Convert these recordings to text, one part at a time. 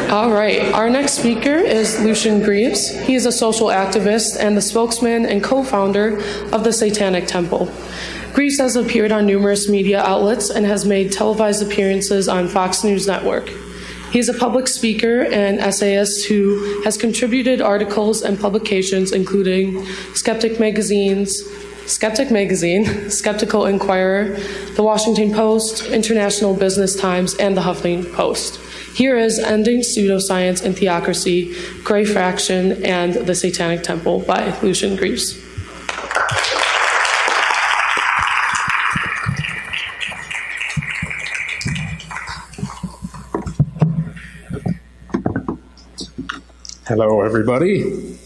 All right, our next speaker is Lucien Greaves. He is a social activist and the spokesman and co-founder of the Satanic Temple. Greaves has appeared on numerous media outlets and has made televised appearances on Fox News Network. He is a public speaker and essayist who has contributed articles and publications including Skeptic Magazine, Skeptical Inquirer, The Washington Post, International Business Times, and The Huffington Post. Here is Ending Pseudoscience and Theocracy, Grey Faction, and the Satanic Temple by Lucien Greaves. Hello, everybody.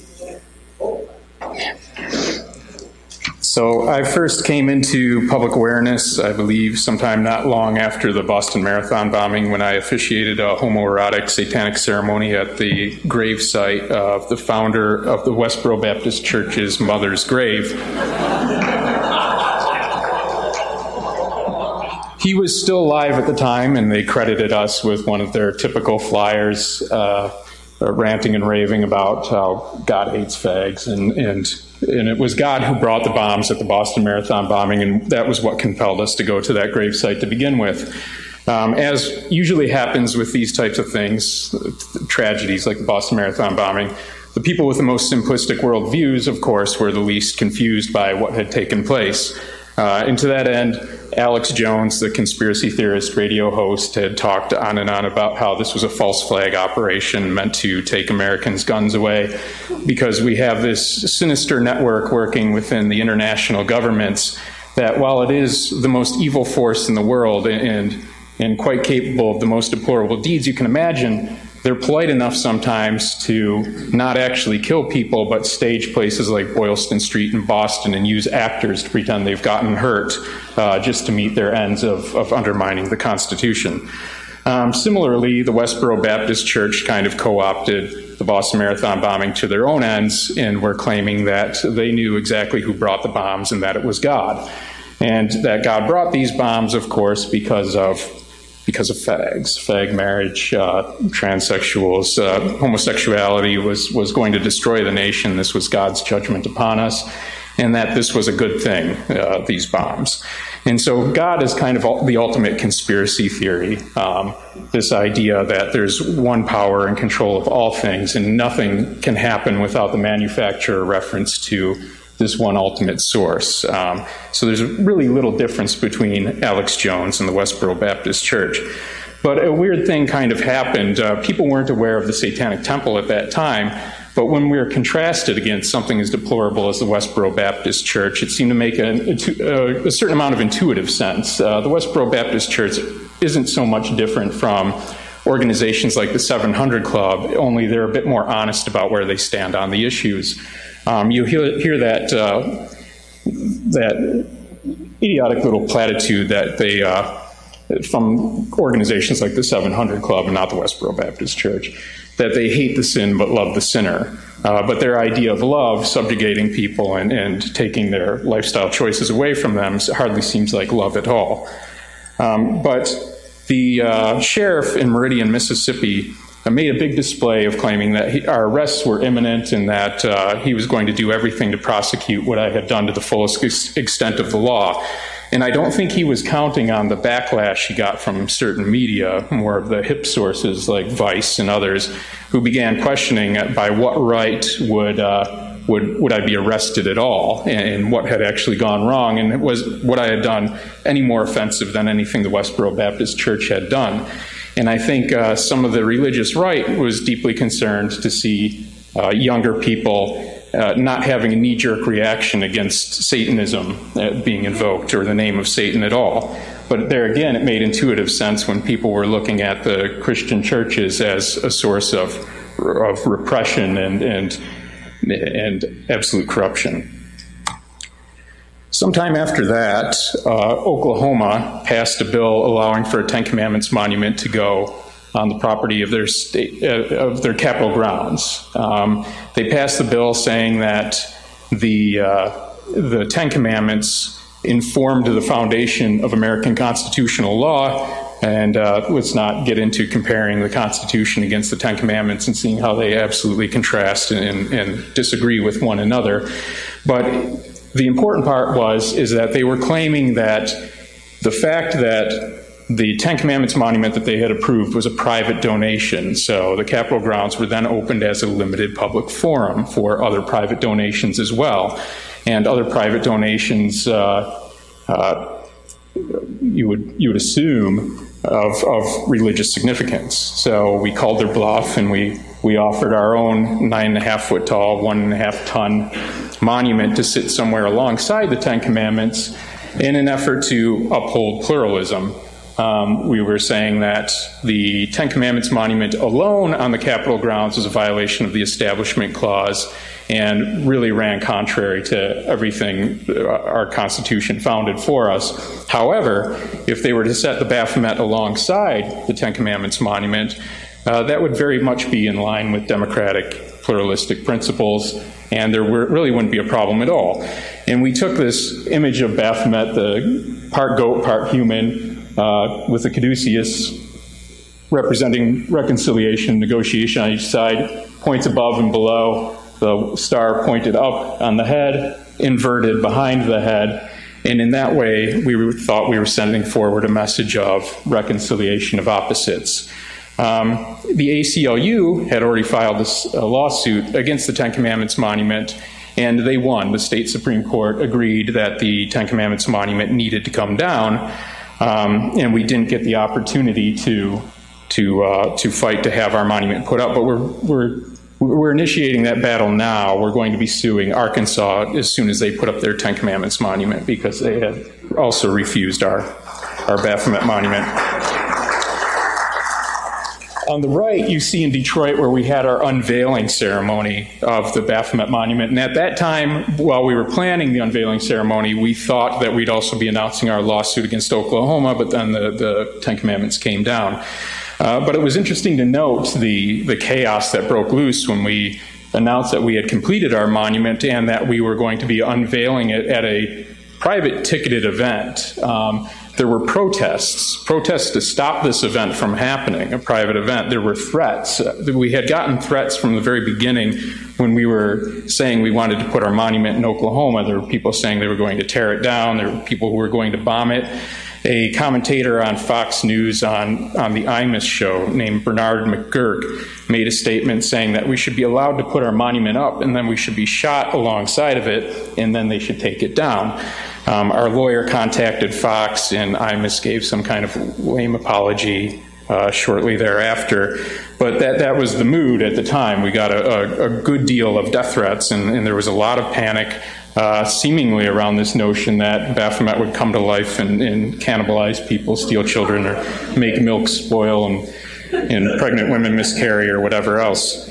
So I first came into public awareness, I believe, sometime not long after the Boston Marathon bombing when I officiated a homoerotic satanic ceremony at the grave site of the founder of the Westboro Baptist Church's mother's grave. He was still alive at the time, and they credited us with one of their typical flyers, ranting and raving about how God hates fags, and it was God who brought the bombs at the Boston Marathon bombing, and that was what compelled us to go to that gravesite to begin with. As usually happens with these types of things, tragedies like the Boston Marathon bombing, the people with the most simplistic worldviews, of course, were the least confused by what had taken place. And to that end, Alex Jones, the conspiracy theorist radio host, had talked on and on about how this was a false flag operation meant to take Americans' guns away because we have this sinister network working within the international governments that while it is the most evil force in the world and quite capable of the most deplorable deeds you can imagine, they're polite enough sometimes to not actually kill people, but stage places like Boylston Street in Boston and use actors to pretend they've gotten hurt just to meet their ends of undermining the Constitution. Similarly, the Westboro Baptist Church kind of co-opted the Boston Marathon bombing to their own ends and were claiming that they knew exactly who brought the bombs and that it was God. And that God brought these bombs, of course, because of fags, fag marriage, transsexuals, homosexuality was going to destroy the nation. This was God's judgment upon us, and that this was a good thing, these bombs. And so God is kind of the ultimate conspiracy theory, this idea that there's one power and control of all things, and nothing can happen without the manufacturer reference to this one ultimate source. So there's really little difference between Alex Jones and the Westboro Baptist Church. But a weird thing kind of happened. People weren't aware of the Satanic Temple at that time, but when we were contrasted against something as deplorable as the Westboro Baptist Church, it seemed to make a certain amount of intuitive sense. The Westboro Baptist Church isn't so much different from organizations like the 700 Club, only they're a bit more honest about where they stand on the issues. You hear that idiotic little platitude that they, from organizations like the 700 Club and not the Westboro Baptist Church, that they hate the sin but love the sinner. But their idea of love, subjugating people and taking their lifestyle choices away from them, hardly seems like love at all. But the sheriff in Meridian, Mississippi, made a big display of claiming that our arrests were imminent and that he was going to do everything to prosecute what I had done to the fullest extent of the law. And I don't think he was counting on the backlash he got from certain media, more of the hip sources like Vice and others, who began questioning by what right would I be arrested at all, and what had actually gone wrong, and was what I had done any more offensive than anything the Westboro Baptist Church had done. And I think some of the religious right was deeply concerned to see younger people not having a knee-jerk reaction against Satanism being invoked or the name of Satan at all. But there again, it made intuitive sense when people were looking at the Christian churches as a source of repression and absolute corruption. Sometime after that, Oklahoma passed a bill allowing for a Ten Commandments monument to go on the property of their state, of their Capitol grounds. They passed the bill saying that the Ten Commandments informed the foundation of American constitutional law, And let's not get into comparing the Constitution against the Ten Commandments and seeing how they absolutely contrast and disagree with one another. But the important part is that they were claiming that the fact that the Ten Commandments monument that they had approved was a private donation. So the Capitol grounds were then opened as a limited public forum for other private donations as well. And other private donations, you would assume, of religious significance. So we called their bluff, and we offered our own 9.5 foot tall, 1.5 ton monument to sit somewhere alongside the Ten Commandments in an effort to uphold pluralism. We were saying that the Ten Commandments monument alone on the Capitol grounds was a violation of the Establishment Clause and really ran contrary to everything our Constitution founded for us. However, if they were to set the Baphomet alongside the Ten Commandments monument, that would very much be in line with democratic pluralistic principles, and there really wouldn't be a problem at all. And we took this image of Baphomet, the part goat, part human, with the caduceus representing reconciliation, negotiation on each side, points above and below, the star pointed up on the head, inverted behind the head, and in that way we thought we were sending forward a message of reconciliation of opposites. The ACLU had already filed this lawsuit against the Ten Commandments monument, and they won. The state Supreme Court agreed that the Ten Commandments monument needed to come down. And we didn't get the opportunity to fight to have our monument put up, but we're initiating that battle now. We're going to be suing Arkansas as soon as they put up their Ten Commandments monument, because they had also refused our Baphomet monument. On the right, you see in Detroit where we had our unveiling ceremony of the Baphomet monument. And at that time, while we were planning the unveiling ceremony, we thought that we'd also be announcing our lawsuit against Oklahoma, but then the Ten Commandments came down. But it was interesting to note the chaos that broke loose when we announced that we had completed our monument and that we were going to be unveiling it at a private ticketed event. There were protests to stop this event from happening, a private event. There were threats. We had gotten threats from the very beginning when we were saying we wanted to put our monument in Oklahoma. There were people saying they were going to tear it down. There were people who were going to bomb it. A commentator on Fox News on the Imus show named Bernard McGurk made a statement saying that we should be allowed to put our monument up and then we should be shot alongside of it and then they should take it down. Our lawyer contacted Fox, and Imus gave some kind of lame apology shortly thereafter. But that was the mood at the time. We got a good deal of death threats, and there was a lot of panic seemingly around this notion that Baphomet would come to life and cannibalize people, steal children, or make milk spoil, and pregnant women miscarry, or whatever else.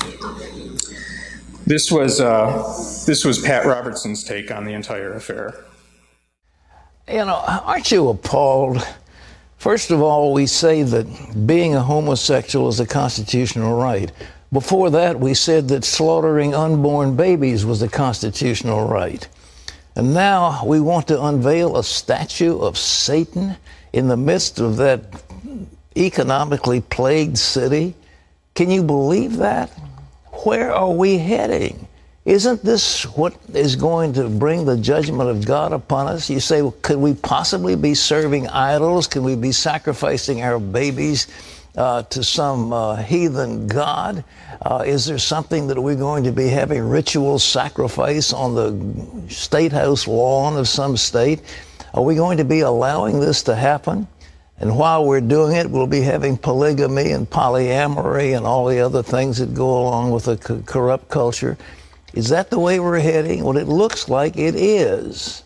This was Pat Robertson's take on the entire affair. You know, aren't you appalled? First of all, we say that being a homosexual is a constitutional right. Before that, we said that slaughtering unborn babies was a constitutional right. And now we want to unveil a statue of Satan in the midst of that economically plagued city. Can you believe that? Where are we heading? Isn't this what is going to bring the judgment of God upon us? You say, well, could we possibly be serving idols? Could we be sacrificing our babies to some heathen god? Is there something that we're going to be having ritual sacrifice on the state house lawn of some state? Are we going to be allowing this to happen? And while we're doing it, we'll be having polygamy and polyamory and all the other things that go along with a corrupt culture. Is that the way we're heading? Well, it looks like it is.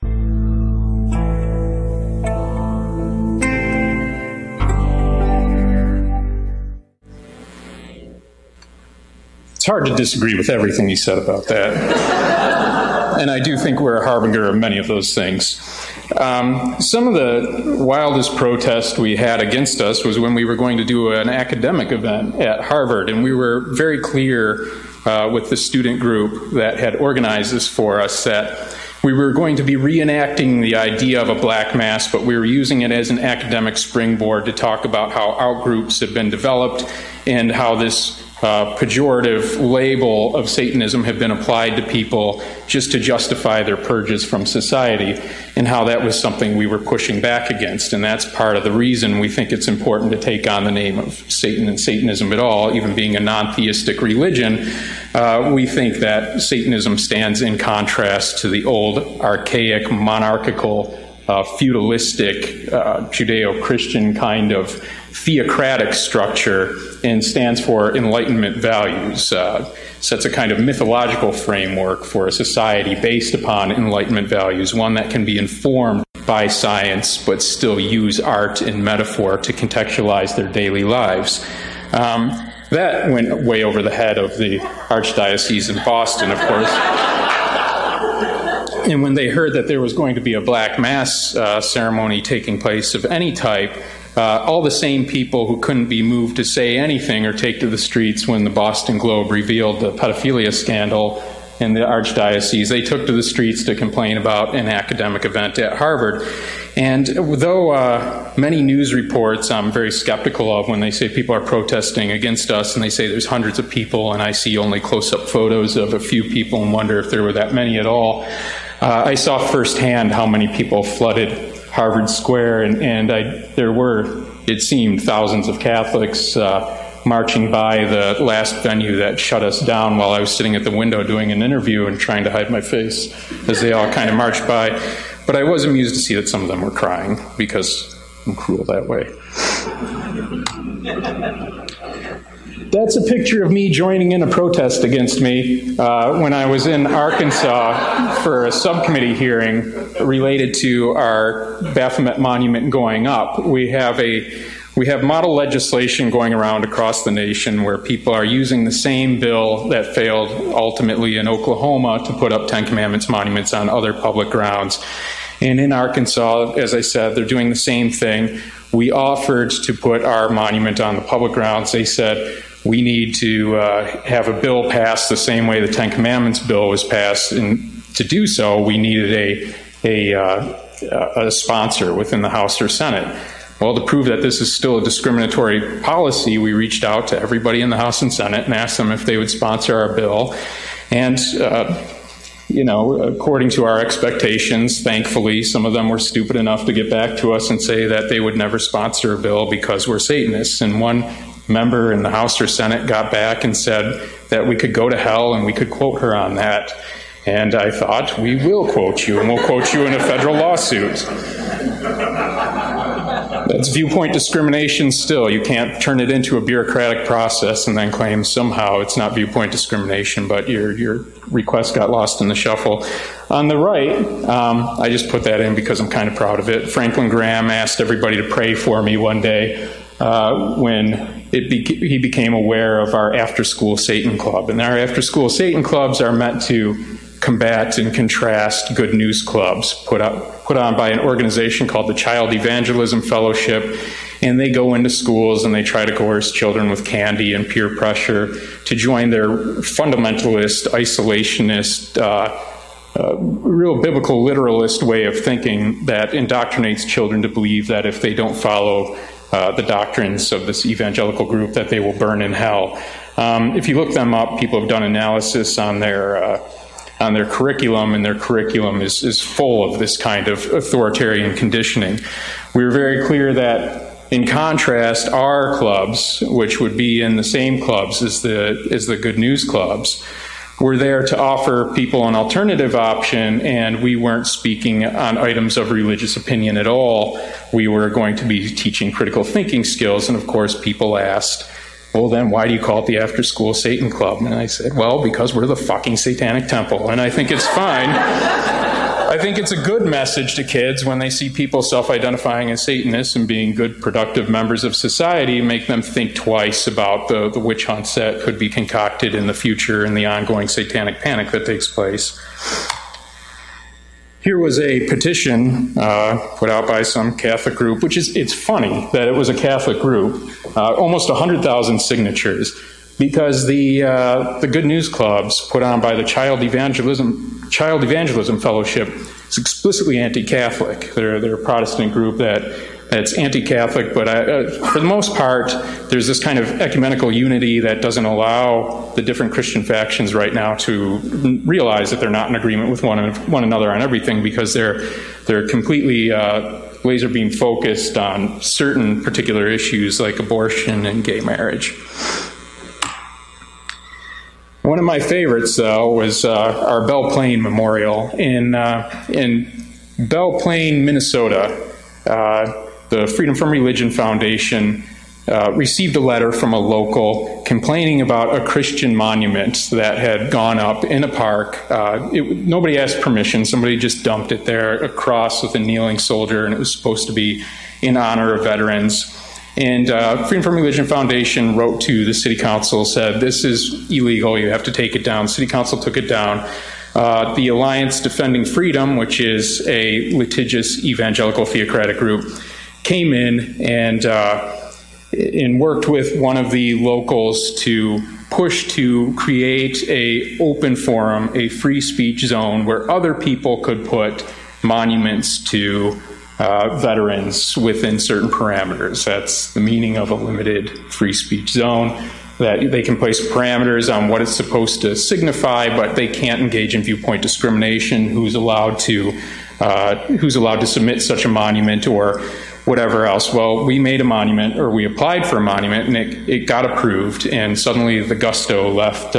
It's hard to disagree with everything he said about that. And I do think we're a harbinger of many of those things. Some of the wildest protest we had against us was when we were going to do an academic event at Harvard, and we were very clear with the student group that had organized this for us that We were going to be reenacting the idea of a black mass, but we were using it as an academic springboard to talk about how outgroups have been developed and how this pejorative label of Satanism have been applied to people just to justify their purges from society, and how that was something we were pushing back against. And that's part of the reason we think it's important to take on the name of Satan and Satanism at all, even being a non-theistic religion. We think that Satanism stands in contrast to the old, archaic, monarchical, feudalistic, Judeo-Christian kind of theocratic structure, and stands for Enlightenment values, sets a kind of mythological framework for a society based upon Enlightenment values, one that can be informed by science but still use art and metaphor to contextualize their daily lives. That went way over the head of the Archdiocese in Boston, of course. And when they heard that there was going to be a Black Mass ceremony taking place of any type, all the same people who couldn't be moved to say anything or take to the streets when the Boston Globe revealed the pedophilia scandal in the Archdiocese, they took to the streets to complain about an academic event at Harvard. And though many news reports I'm very skeptical of when they say people are protesting against us and they say there's hundreds of people, and I see only close-up photos of a few people and wonder if there were that many at all, I saw firsthand how many people flooded Harvard Square, and there were, it seemed, thousands of Catholics marching by the last venue that shut us down while I was sitting at the window doing an interview and trying to hide my face as they all kind of marched by. But I was amused to see that some of them were crying, because I'm cruel that way. That's a picture of me joining in a protest against me when I was in Arkansas for a subcommittee hearing related to our Baphomet monument going up. We have model legislation going around across the nation where people are using the same bill that failed ultimately in Oklahoma to put up Ten Commandments monuments on other public grounds. And in Arkansas, as I said, they're doing the same thing. We offered to put our monument on the public grounds. They said, we need to have a bill passed the same way the Ten Commandments bill was passed, and to do so, we needed a sponsor within the House or Senate. Well, to prove that this is still a discriminatory policy, we reached out to everybody in the House and Senate and asked them if they would sponsor our bill. And, according to our expectations, thankfully, some of them were stupid enough to get back to us and say that they would never sponsor a bill because we're Satanists. And one member in the House or Senate got back and said that we could go to hell and we could quote her on that. And I thought, we will quote you, and we'll quote you in a federal lawsuit. That's viewpoint discrimination still. You can't turn it into a bureaucratic process and then claim somehow it's not viewpoint discrimination, but your request got lost in the shuffle. On the right, I just put that in because I'm kind of proud of it. Franklin Graham asked everybody to pray for me one day when he became aware of our after-school Satan Club. And our after-school Satan Clubs are meant to combat and contrast good news clubs put on by an organization called the Child Evangelism Fellowship, and they go into schools and they try to coerce children with candy and peer pressure to join their fundamentalist, isolationist, real biblical literalist way of thinking that indoctrinates children to believe that if they don't follow the doctrines of this evangelical group that they will burn in hell. If you look them up, people have done analysis on their curriculum, and their curriculum is full of this kind of authoritarian conditioning. We were very clear that, in contrast, our clubs, which would be in the same clubs as the good news clubs, were there to offer people an alternative option, and we weren't speaking on items of religious opinion at all. We were going to be teaching critical thinking skills, and of course people asked, well, then why do you call it the After School Satan Club? And I said, well, because we're the fucking Satanic Temple. And I think it's fine. I think it's a good message to kids when they see people self-identifying as Satanists and being good, productive members of society, make them think twice about the witch hunts that could be concocted in the future and the ongoing satanic panic that takes place. Here was a petition put out by some Catholic group, it's funny that it was a Catholic group, almost 100,000 signatures. because the Good News Clubs put on by the Child Evangelism Fellowship is explicitly anti-Catholic. They're a Protestant group that's anti-Catholic, but for the most part, there's this kind of ecumenical unity that doesn't allow the different Christian factions right now to realize that they're not in agreement with one another on everything, because they're completely laser beam focused on certain particular issues like abortion and gay marriage. One of my favorites, though, was our Belle Plaine Memorial in Belle Plaine, Minnesota. The Freedom from Religion Foundation received a letter from a local complaining about a Christian monument that had gone up in a park. Nobody asked permission. Somebody just dumped it there, a cross with a kneeling soldier, and it was supposed to be in honor of veterans. And Freedom from Religion Foundation wrote to the city council, said, this is illegal, you have to take it down. City council took it down. The Alliance Defending Freedom, which is a litigious evangelical theocratic group, came in and worked with one of the locals to push to create a open forum, a free speech zone where other people could put monuments to veterans within certain parameters. That's the meaning of a limited free speech zone, that they can place parameters on what it's supposed to signify, but they can't engage in viewpoint discrimination, who's allowed to submit such a monument or whatever else. Well, we made a monument, or we applied for a monument, and it got approved, and suddenly the gusto left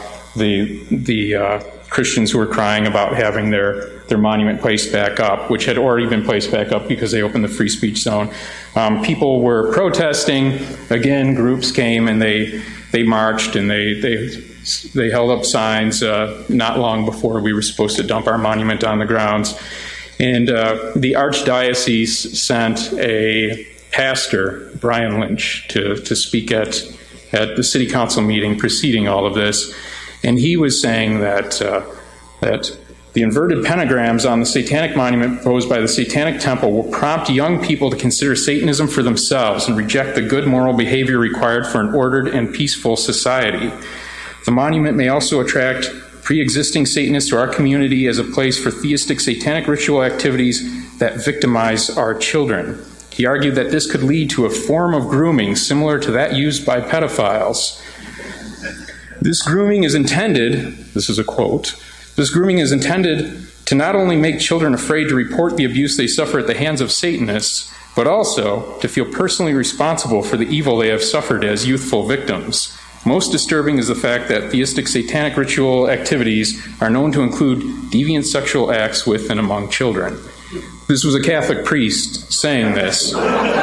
the Christians who were crying about having their monument placed back up, which had already been placed back up because they opened the free speech zone. People were protesting. Again, groups came and they marched and they held up signs not long before we were supposed to dump our monument on the grounds. And the Archdiocese sent a pastor, Brian Lynch, to speak at the city council meeting preceding all of this. And he was saying that the inverted pentagrams on the satanic monument proposed by the Satanic Temple will prompt young people to consider Satanism for themselves and reject the good moral behavior required for an ordered and peaceful society. The monument may also attract pre-existing Satanists to our community as a place for theistic satanic ritual activities that victimize our children. He argued that this could lead to a form of grooming similar to that used by pedophiles. This grooming is intended, this is a quote, this grooming is intended to not only make children afraid to report the abuse they suffer at the hands of Satanists, but also to feel personally responsible for the evil they have suffered as youthful victims. Most disturbing is the fact that theistic satanic ritual activities are known to include deviant sexual acts with and among children. This was a Catholic priest saying this.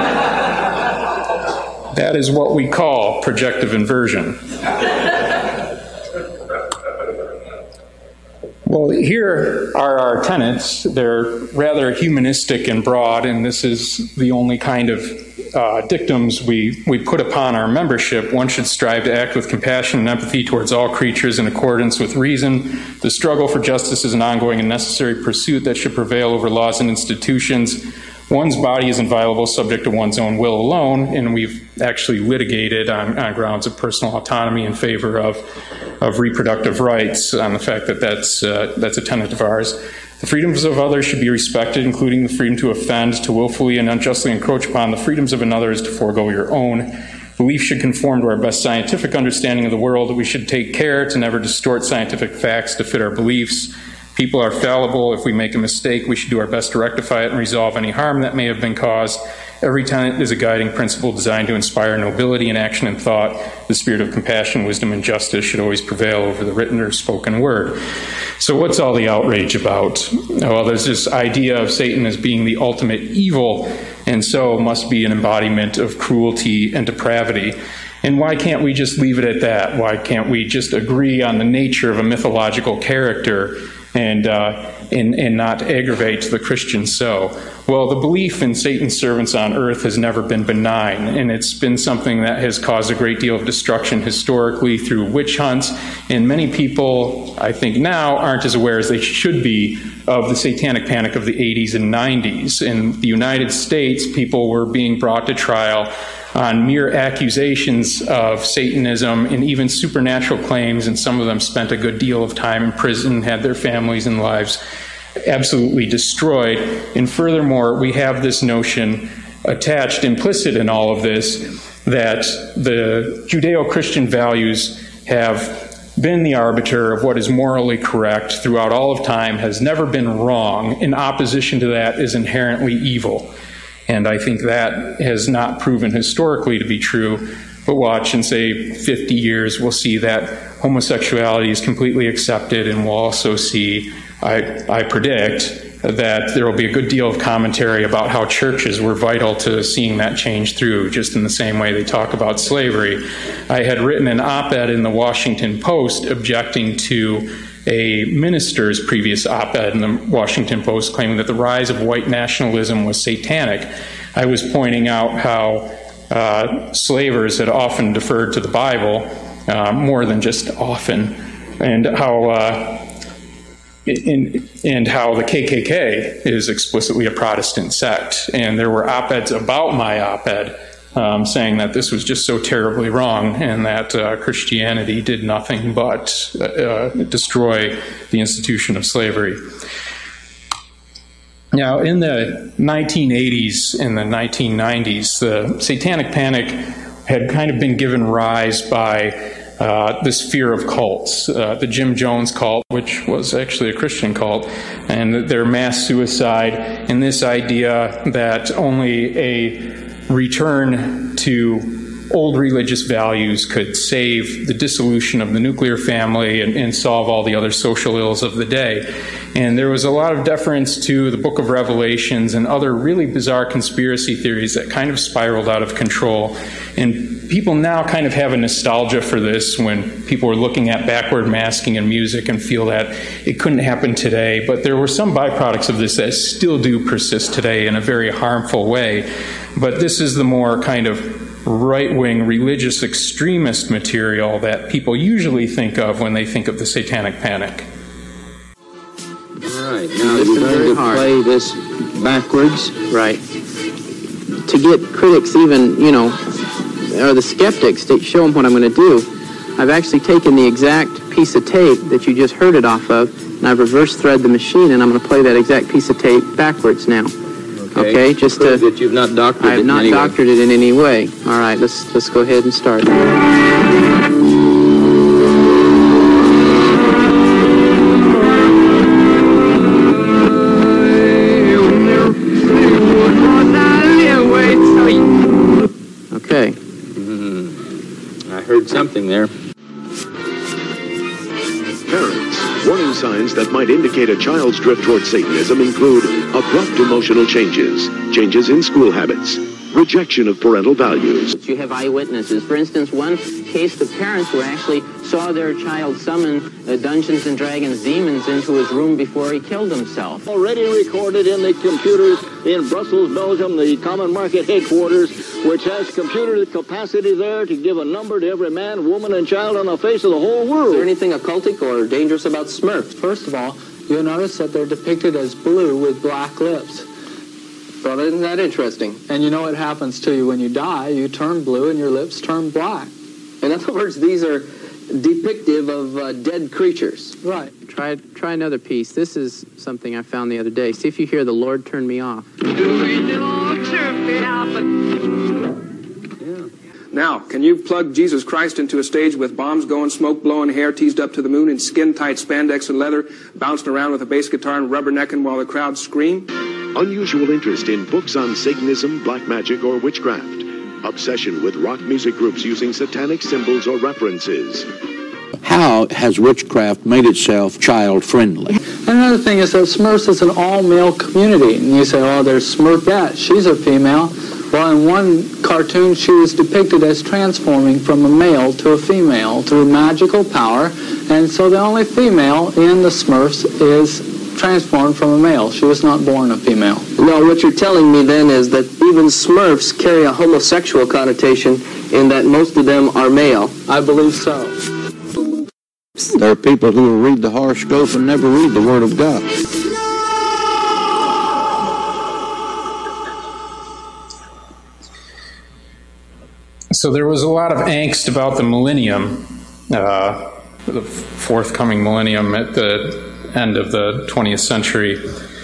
That is what we call projective inversion. Well, here are our tenets. They're rather humanistic and broad, and this is the only kind of dictums we put upon our membership. One should strive to act with compassion and empathy towards all creatures in accordance with reason. The struggle for justice is an ongoing and necessary pursuit that should prevail over laws and institutions. One's body is inviolable, subject to one's own will alone, and we've actually litigated on grounds of personal autonomy in favor of reproductive rights, on the fact that that's a tenet of ours. The freedoms of others should be respected, including the freedom to offend, to willfully and unjustly encroach upon the freedoms of another is to forego your own. Belief should conform to our best scientific understanding of the world. We should take care to never distort scientific facts to fit our beliefs. People are fallible. If we make a mistake, we should do our best to rectify it and resolve any harm that may have been caused. Every tenet is a guiding principle designed to inspire nobility in action and thought. The spirit of compassion, wisdom, and justice should always prevail over the written or spoken word. So what's all the outrage about? Well, there's this idea of Satan as being the ultimate evil, and so must be an embodiment of cruelty and depravity. And why can't we just leave it at that? Why can't we just agree on the nature of a mythological character and not aggravate the Christian so? Well, the belief in Satan's servants on earth has never been benign, and it's been something that has caused a great deal of destruction historically through witch hunts, and many people, I think now, aren't as aware as they should be of the satanic panic of the 80s and 90s. In the United States, people were being brought to trial on mere accusations of Satanism and even supernatural claims, and some of them spent a good deal of time in prison, had their families and lives absolutely destroyed. And furthermore, we have this notion attached, implicit in all of this, that the Judeo-Christian values have been the arbiter of what is morally correct throughout all of time, has never been wrong. In opposition to that is inherently evil. And I think that has not proven historically to be true. But watch, in say 50 years, we'll see that homosexuality is completely accepted, and we'll also see, I predict, that there will be a good deal of commentary about how churches were vital to seeing that change through, just in the same way they talk about slavery. I had written an op-ed in the Washington Post objecting to a minister's previous op-ed in the Washington Post claiming that the rise of white nationalism was satanic. I was pointing out how slavers had often deferred to the Bible, more than just often, and how the KKK is explicitly a Protestant sect. And there were op-eds about my op-ed saying that this was just so terribly wrong, and that Christianity did nothing but destroy the institution of slavery. Now, in the 1980s and the 1990s, the Satanic Panic had kind of been given rise by this fear of cults. The Jim Jones cult, which was actually a Christian cult, and their mass suicide, and this idea that only a return to old religious values could save the dissolution of the nuclear family and solve all the other social ills of the day. And there was a lot of deference to the Book of Revelations and other really bizarre conspiracy theories that kind of spiraled out of control. And people now kind of have a nostalgia for this when people are looking at backward masking in music and feel that it couldn't happen today. But there were some byproducts of this that still do persist today in a very harmful way. But this is the more kind of right-wing religious extremist material that people usually think of when they think of the Satanic Panic. All right, now you're going to play this backwards. Right. To get critics even, or the skeptics, to show them what I'm going to do, I've actually taken the exact piece of tape that you just heard it off of, and I've reverse thread the machine, and I'm going to play that exact piece of tape backwards now. Okay, just to that you've not doctored I have not doctored it in any way. All right, let's go ahead and start. Okay. I heard something there. Parents, warning signs that might indicate a child's drift towards Satanism include abrupt emotional changes, changes in school habits, rejection of parental values. You have eyewitnesses. For instance, one case, the parents were actually saw their child summon Dungeons and Dragons demons into his room before he killed himself. Already recorded in the computers in Brussels, Belgium, the Common Market headquarters, which has computer capacity there to give a number to every man, woman, and child on the face of the whole world. Is there anything occultic or dangerous about Smurfs? First of all, you'll notice that they're depicted as blue with black lips. Well, isn't that interesting? And you know what happens to you when you die? You turn blue and your lips turn black. In other words, these are depictive of dead creatures. Right. Try another piece. This is something I found the other day. See if you hear "The Lord Turn Me Off." Now, can you plug Jesus Christ into a stage with bombs going, smoke blowing, hair teased up to the moon, and skin-tight spandex and leather, bouncing around with a bass guitar and rubbernecking while the crowd scream? Unusual interest in books on Satanism, black magic, or witchcraft. Obsession with rock music groups using satanic symbols or references. How has witchcraft made itself child-friendly? Another thing is that Smurfs is an all-male community. And you say, oh, there's Smurfette. She's a female. Well, in one cartoon, she was depicted as transforming from a male to a female through magical power. And so the only female in the Smurfs is transformed from a male. She was not born a female. No, what you're telling me then is that even Smurfs carry a homosexual connotation in that most of them are male. I believe so. There are people who will read the horoscope and never read the Word of God. So there was a lot of angst about the millennium, the forthcoming millennium at the end of the 20th century.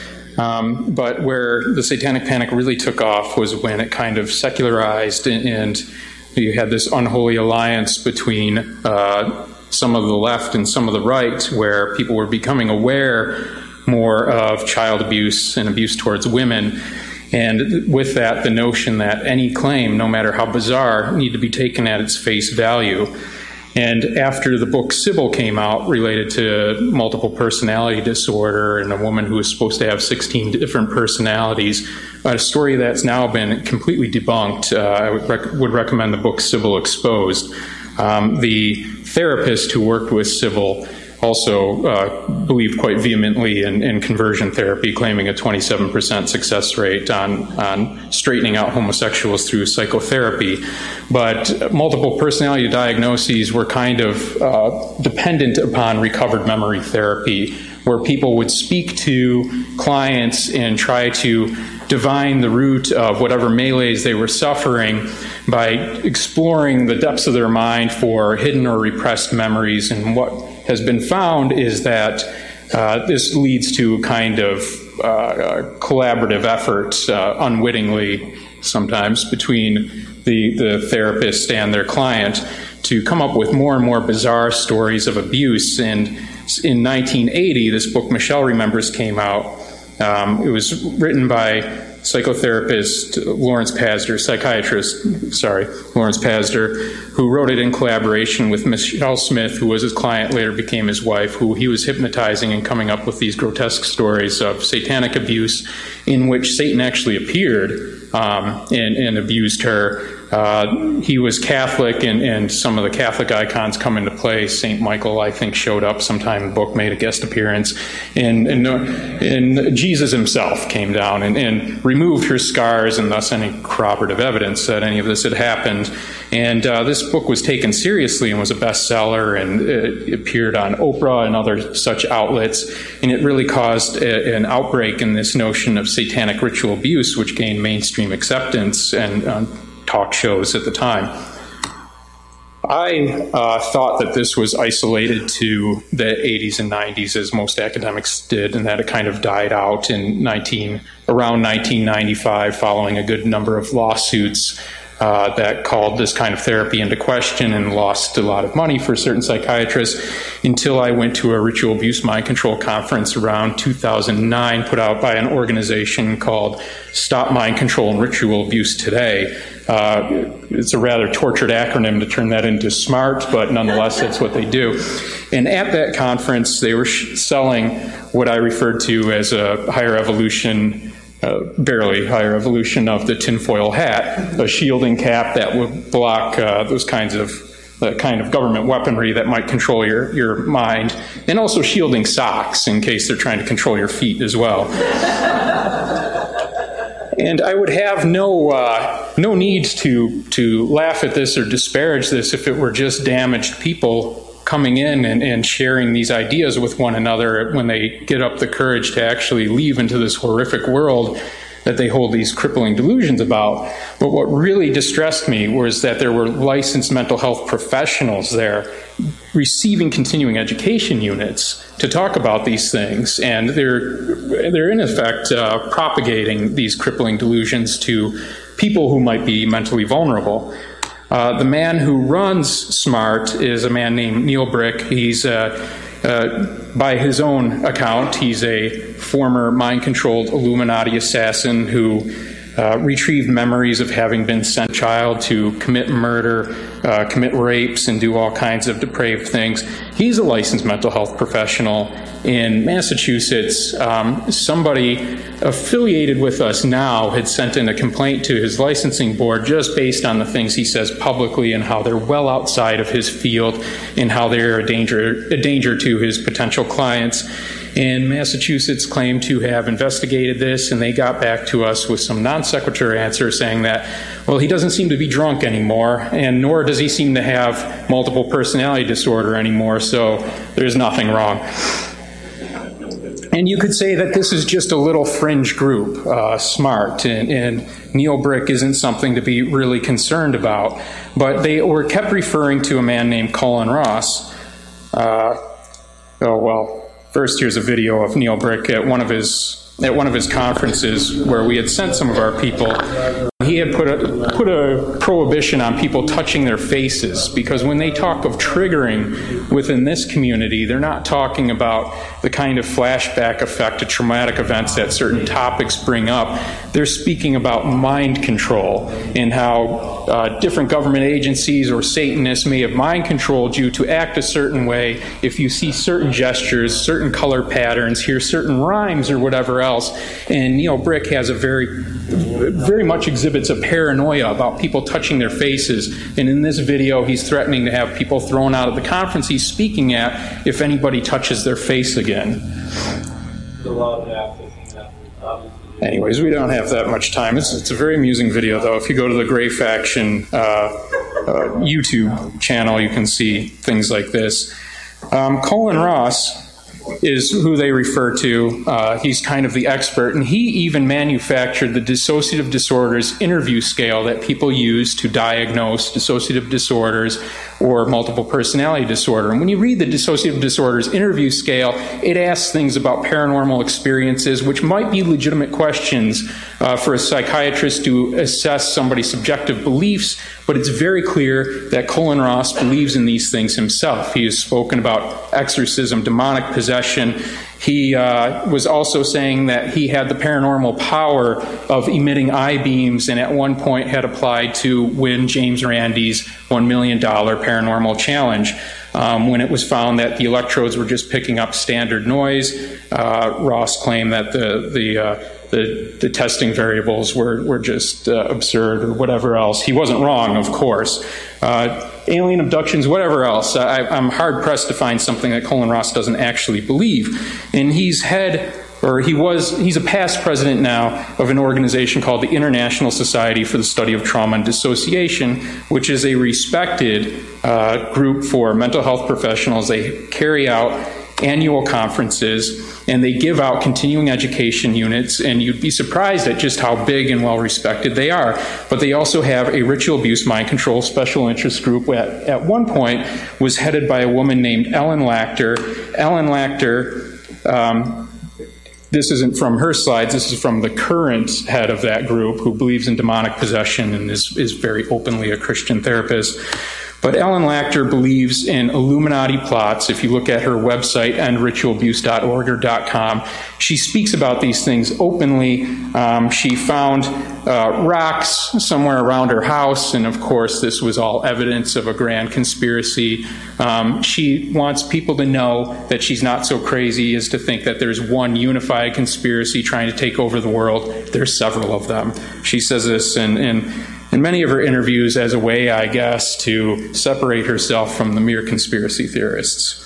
But where the Satanic Panic really took off was when it kind of secularized, and you had this unholy alliance between some of the left and some of the right, where people were becoming aware more of child abuse and abuse towards women. And with that, the notion that any claim, no matter how bizarre, need to be taken at its face value. And after the book Sybil came out, related to multiple personality disorder and a woman who was supposed to have 16 different personalities, a story that's now been completely debunked, I would recommend the book Sybil Exposed. The therapist who worked with Sybil also believed quite vehemently in conversion therapy, claiming a 27% success rate on straightening out homosexuals through psychotherapy. But multiple personality diagnoses were kind of dependent upon recovered memory therapy, where people would speak to clients and try to divine the root of whatever melees they were suffering by exploring the depths of their mind for hidden or repressed memories. And what has been found is that this leads to kind of collaborative effort, unwittingly sometimes, between the therapist and their client to come up with more and more bizarre stories of abuse. And in 1980, this book Michelle Remembers came out. It was written by psychotherapist Lawrence Pazder, Lawrence Pazder, who wrote it in collaboration with Michelle Smith, who was his client, later became his wife, who he was hypnotizing and coming up with these grotesque stories of satanic abuse in which Satan actually appeared and abused her. He was Catholic, and some of the Catholic icons come into play. St. Michael, I think, showed up sometime in the book, made a guest appearance. And Jesus himself came down and removed her scars, and thus any corroborative evidence that any of this had happened. And this book was taken seriously and was a bestseller, and it appeared on Oprah and other such outlets. And it really caused an outbreak in this notion of satanic ritual abuse, which gained mainstream acceptance and talk shows at the time. I thought that this was isolated to the 80s and 90s, as most academics did, and that it kind of died out in around 1995, following a good number of lawsuits that called this kind of therapy into question and lost a lot of money for certain psychiatrists, until I went to a ritual abuse mind control conference around 2009, put out by an organization called Stop Mind Control and Ritual Abuse Today. It's a rather tortured acronym to turn that into SMART, but nonetheless, that's what they do. And at that conference, they were selling what I referred to as a higher evolution, barely higher evolution of the tinfoil hat, a shielding cap that would block those kinds of kind of government weaponry that might control your mind, and also shielding socks in case they're trying to control your feet as well. And I would have no need to laugh at this or disparage this if it were just damaged people coming in and sharing these ideas with one another when they get up the courage to actually leave into this horrific world that they hold these crippling delusions about. But what really distressed me was that there were licensed mental health professionals there receiving continuing education units to talk about these things, and they're in effect propagating these crippling delusions to people who might be mentally vulnerable. The man who runs SMART is a man named Neil Brick. He's by his own account, he's a former mind-controlled Illuminati assassin who retrieved memories of having been sent child to commit murder, commit rapes, and do all kinds of depraved things. He's a licensed mental health professional in Massachusetts. Somebody affiliated with us now had sent in a complaint to his licensing board just based on the things he says publicly and how they're well outside of his field and how they're a danger to his potential clients. And Massachusetts claimed to have investigated this, and they got back to us with some non sequitur answer saying that, well, he doesn't seem to be drunk anymore, and nor does he seem to have multiple personality disorder anymore, so there's nothing wrong. And you could say that this is just a little fringe group, SMART, and Neil Brick isn't something to be really concerned about. But they were kept referring to a man named Cullen Ross. First here's a video of Neil Brick at one of his conferences where we had sent some of our people. He had put a prohibition on people touching their faces, because when they talk of triggering within this community, they're not talking about the kind of flashback effect to traumatic events that certain topics bring up. They're speaking about mind control and how different government agencies or Satanists may have mind controlled you to act a certain way if you see certain gestures, certain color patterns, hear certain rhymes or whatever else. And Neil Brick has a very much exhibits a paranoia about people touching their faces. And in this video, he's threatening to have people thrown out of the conference he's speaking at if anybody touches their face again. Anyways, we don't have that much time. It's a very amusing video, though. If you go to the Gray Faction YouTube channel, you can see things like this. Cullen Ross is who they refer to. He's kind of the expert, and he even manufactured the dissociative disorders interview scale that people use to diagnose dissociative disorders or multiple personality disorder. And when you read the dissociative disorders interview scale, it asks things about paranormal experiences, which might be legitimate questions for a psychiatrist to assess somebody's subjective beliefs, but it's very clear that Cullen Ross believes in these things himself. He has spoken about exorcism, demonic possession. He was also saying that he had the paranormal power of emitting I-beams, and at one point had applied to win James Randi's $1 million paranormal challenge. When it was found that the electrodes were just picking up standard noise, Ross claimed that the testing variables were just absurd or whatever else. He wasn't wrong, of course. Alien abductions, whatever else. I'm hard-pressed to find something that Cullen Ross doesn't actually believe. And he's a past president now of an organization called the International Society for the Study of Trauma and Dissociation, which is a respected group for mental health professionals. They carry out annual conferences, and they give out continuing education units, and you'd be surprised at just how big and well respected they are. But they also have a ritual abuse mind control special interest group that at one point was headed by a woman named Ellen Lachter. Ellen Lachter, this isn't from her slides, this is from the current head of that group, who believes in demonic possession and is very openly a Christian therapist. But Ellen Lachter believes in Illuminati plots. If you look at her website, endritualabuse.org or .com, she speaks about these things openly. She found rocks somewhere around her house, and of course this was all evidence of a grand conspiracy. She wants people to know that she's not so crazy as to think that there's one unified conspiracy trying to take over the world. There's several of them. She says this in many of her interviews as a way, I guess, to separate herself from the mere conspiracy theorists.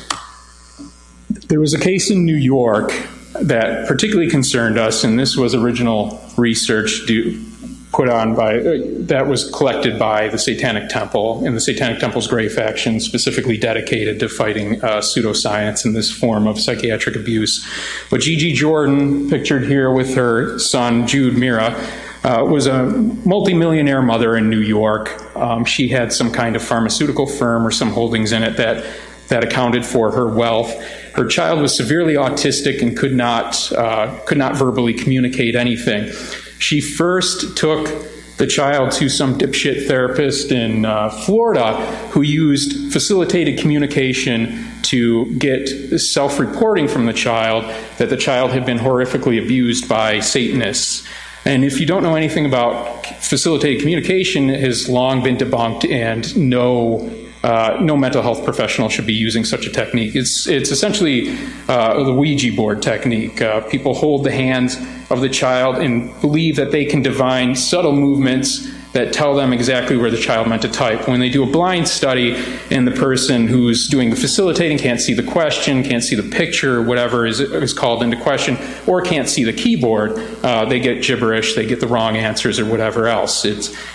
There was a case in New York that particularly concerned us, and this was original research put on by, that was collected by the Satanic Temple, and the Satanic Temple's Gray Faction, specifically dedicated to fighting pseudoscience and this form of psychiatric abuse. But Gigi Jordan, pictured here with her son, Jude Mira, was a multimillionaire mother in New York. She had some kind of pharmaceutical firm or some holdings in it that accounted for her wealth. Her child was severely autistic and could not verbally communicate anything. She first took the child to some dipshit therapist in Florida who used facilitated communication to get self-reporting from the child that the child had been horrifically abused by Satanists. And if you don't know anything about facilitated communication, it has long been debunked, and no mental health professional should be using such a technique. It's essentially the Ouija board technique. People hold the hands of the child and believe that they can divine subtle movements that tell them exactly where the child meant to type. When they do a blind study and the person who's doing the facilitating can't see the question, can't see the picture, whatever is called into question, or can't see the keyboard, they get gibberish, they get the wrong answers or whatever else.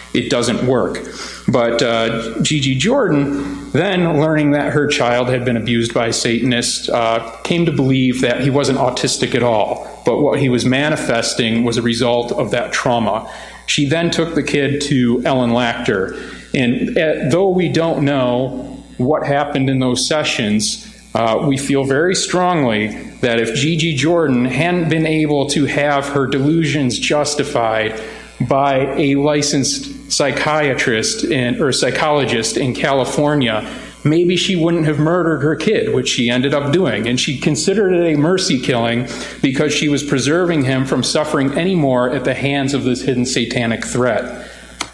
it doesn't work. But Gigi Jordan, then learning that her child had been abused by a Satanist, came to believe that he wasn't autistic at all, but what he was manifesting was a result of that trauma. She then took the kid to Ellen Lachter, and though we don't know what happened in those sessions, we feel very strongly that if Gigi Jordan hadn't been able to have her delusions justified by a licensed psychiatrist or psychologist in California, maybe she wouldn't have murdered her kid, which she ended up doing. And she considered it a mercy killing because she was preserving him from suffering any more at the hands of this hidden satanic threat.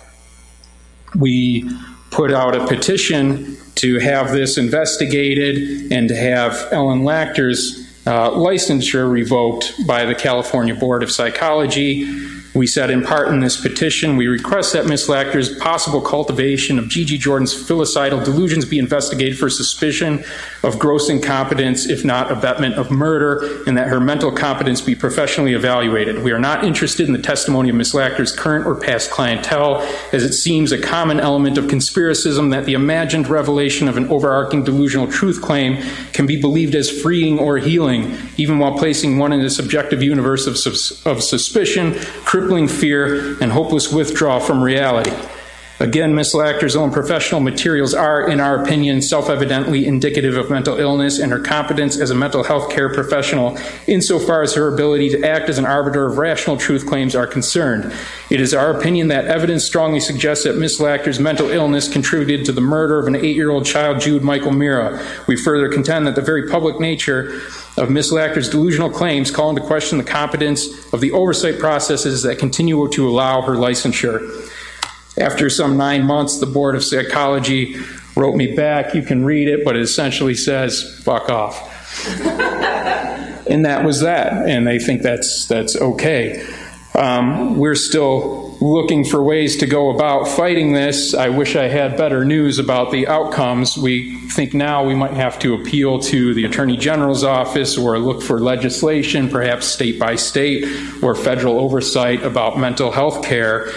We put out a petition to have this investigated and to have Ellen Lachter's licensure revoked by the California Board of Psychology. We said in part in this petition, we request that Ms. Lachter's possible cultivation of Gigi Jordan's filicidal delusions be investigated for suspicion of gross incompetence, if not abetment of murder, and that her mental competence be professionally evaluated. We are not interested in the testimony of Ms. Lachter's current or past clientele, as it seems a common element of conspiracism that the imagined revelation of an overarching delusional truth claim can be believed as freeing or healing, even while placing one in a subjective universe of suspicion, crippling fear, and hopeless withdrawal from reality. Again, Ms. Lachter's own professional materials are, in our opinion, self-evidently indicative of mental illness and her competence as a mental health care professional insofar as her ability to act as an arbiter of rational truth claims are concerned. It is our opinion that evidence strongly suggests that Ms. Lachter's mental illness contributed to the murder of an 8-year-old child, Jude Michael Mira. We further contend that the very public nature of Ms. Lachter's delusional claims call into question the competence of the oversight processes that continue to allow her licensure. After some 9 months, the Board of Psychology wrote me back. You can read it, but it essentially says, fuck off. And that was that, and they think that's okay. We're still looking for ways to go about fighting this. I wish I had better news about the outcomes. We think now we might have to appeal to the Attorney General's office or look for legislation, perhaps state by state, or federal oversight about mental health care.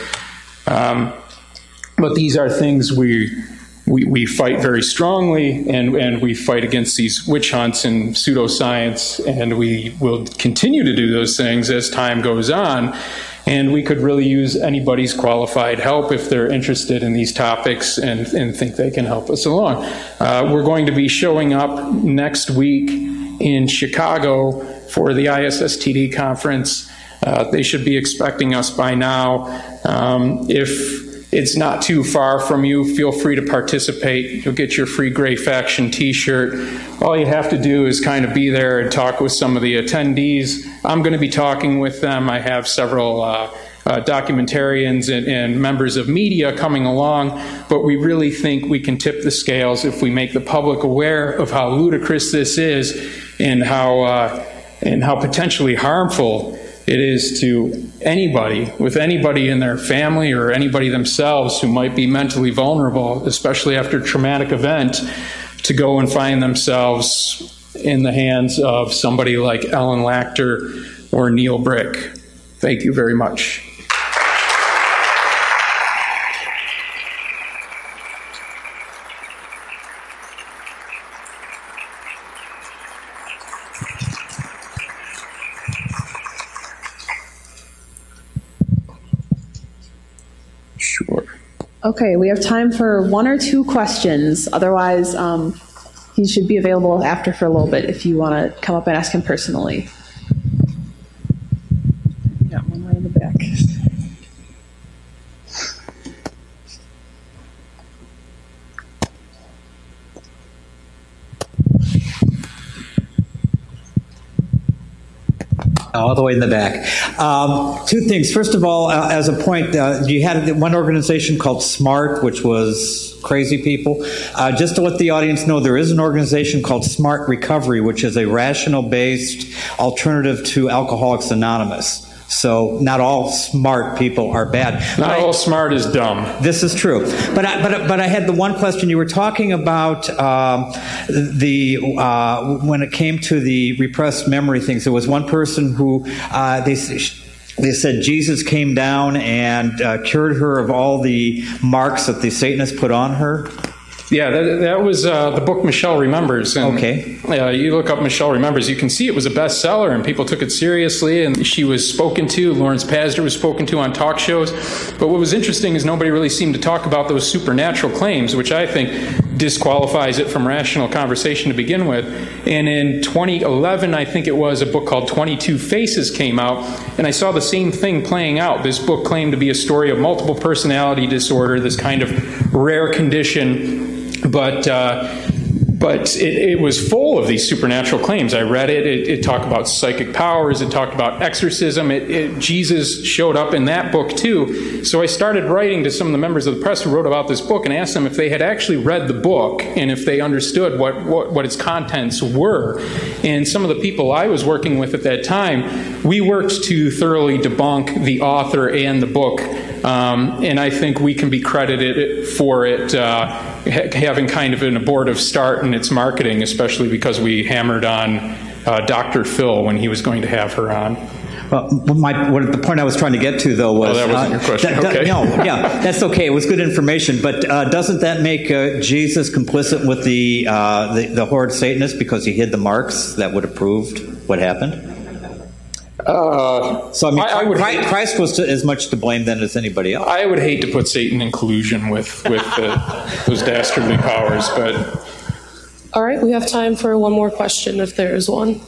But these are things we fight very strongly, and we fight against these witch hunts and pseudoscience, and we will continue to do those things as time goes on. And we could really use anybody's qualified help if they're interested in these topics and think they can help us along. We're going to be showing up next week in Chicago for the ISSTD conference. They should be expecting us by now. If it's not too far from you, feel free to participate. You'll get your free Gray Faction t-shirt. All you have to do is kind of be there and talk with some of the attendees. I'm going to be talking with them. I have several documentarians and members of media coming along, but we really think we can tip the scales if we make the public aware of how ludicrous this is and how potentially harmful it is to anybody, with anybody in their family or anybody themselves who might be mentally vulnerable, especially after a traumatic event, to go and find themselves in the hands of somebody like Ellen Lachter or Neil Brick. Thank you very much. Okay, we have time for 1 or 2 questions. Otherwise, he should be available after for a little bit if you want to come up and ask him personally. Got one right in the back. All the way in the back. 2 things. First of all, as a point, you had one organization called SMART, which was crazy people. Just to let the audience know, there is an organization called SMART Recovery, which is a rational-based alternative to Alcoholics Anonymous. So not all smart people are bad. Not all smart is dumb. This is true. But I had the one question. You were talking about when it came to the repressed memory things. There was one person who they said Jesus came down and cured her of all the marks that the Satanists put on her. Yeah, that was the book Michelle Remembers. And, okay. You look up Michelle Remembers, you can see it was a bestseller, and people took it seriously, and she was spoken to. Lawrence Pazder was spoken to on talk shows. But what was interesting is nobody really seemed to talk about those supernatural claims, which I think disqualifies it from rational conversation to begin with. And in 2011, I think it was, a book called 22 Faces came out, and I saw the same thing playing out. This book claimed to be a story of multiple personality disorder, this kind of rare condition. But it was full of these supernatural claims. I read it. It talked about psychic powers. It talked about exorcism. Jesus showed up in that book too. So I started writing to some of the members of the press who wrote about this book and asked them if they had actually read the book and if they understood what its contents were. And some of the people I was working with at that time, we worked to thoroughly debunk the author and the book. And I think we can be credited for it having kind of an abortive start in its marketing, especially because we hammered on Dr. Phil when he was going to have her on. Well, the point I was trying to get to, though, was... Oh, that wasn't your question. Okay. No, yeah, that's okay. It was good information. But doesn't that make Jesus complicit with the horrid Satanists because he hid the marks that would have proved what happened? So I mean, Christ was as much to blame then as anybody else. I would hate to put Satan in collusion with those dastardly powers, but... All right, we have time for one more question if there is one.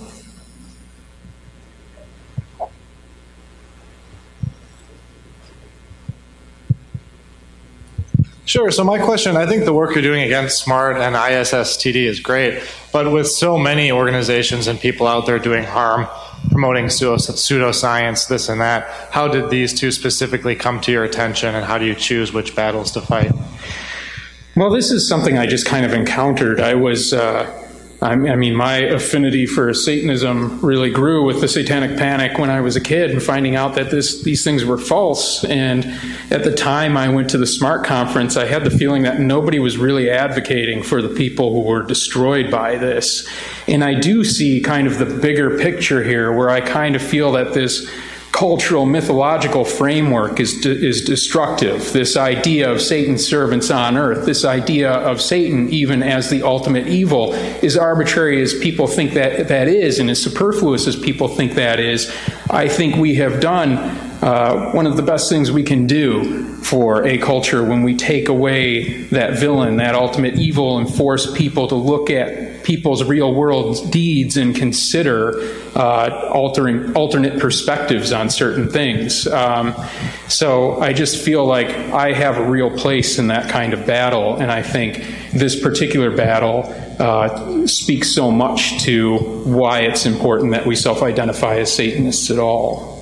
Sure. So my question, I think the work you're doing against SMART and ISSTD is great, but with so many organizations and people out there doing harm, promoting pseudoscience, this and that, how did these two specifically come to your attention, and how do you choose which battles to fight? Well, this is something I just kind of encountered. I was... I mean, my affinity for Satanism really grew with the Satanic Panic when I was a kid and finding out that these things were false. And at the time I went to the SMART conference, I had the feeling that nobody was really advocating for the people who were destroyed by this. And I do see kind of the bigger picture here, where I kind of feel that this cultural mythological framework is destructive. This idea of Satan's servants on earth, this idea of Satan even as the ultimate evil, is arbitrary as people think that is, and as superfluous as people think that is. I think we have done one of the best things we can do for a culture when we take away that villain, that ultimate evil, and force people to look at people's real world deeds and consider alternate perspectives on certain things. So I just feel like I have a real place in that kind of battle, and I think this particular battle speaks so much to why it's important that we self-identify as Satanists at all.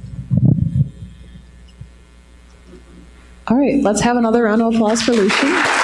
All right, let's have another round of applause for Lucian.